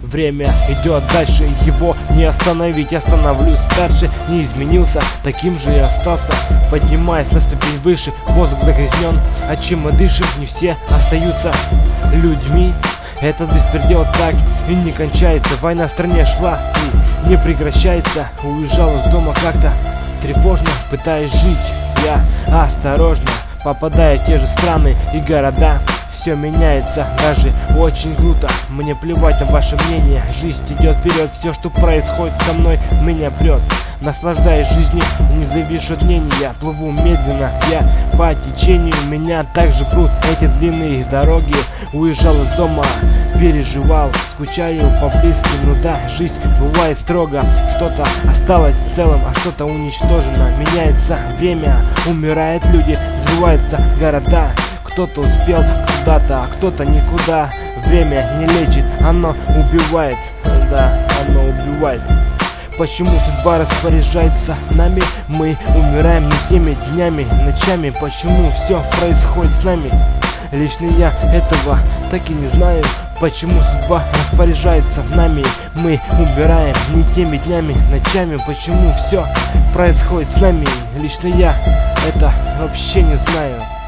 Время идет дальше, его не остановить. Я становлюсь старше, не изменился, таким же и остался. Поднимаясь на ступень выше, воздух загрязнен, а чем мы дышим, не все остаются людьми. Этот беспредел так и не кончается. Война в стране шла и не прекращается. Уезжал из дома как-то тревожно, пытаясь жить я осторожно, попадая в те же страны и города. Все меняется, даже очень круто. Мне плевать на ваше мнение. Жизнь идет вперед, все, что происходит со мной, меня прет. Наслаждаясь жизнью, не завишу от мнения. Я плыву медленно, я по течению. Меня также прут эти длинные дороги. Уезжал из дома, переживал, скучаю по близким. Ну да, жизнь бывает строго. Что-то осталось целым, а что-то уничтожено. Меняется время, умирают люди, взрываются города. Кто-то успел куда-то, а кто-то никуда. Время не лечит, оно убивает. Да, оно убивает. Почему судьба распоряжается нами? Мы умираем не теми днями, ночами. Почему все происходит с нами? Лично я этого так и не знаю. Почему судьба распоряжается нами? Мы умираем не теми днями, ночами. Почему все происходит с нами? Лично я это вообще не знаю.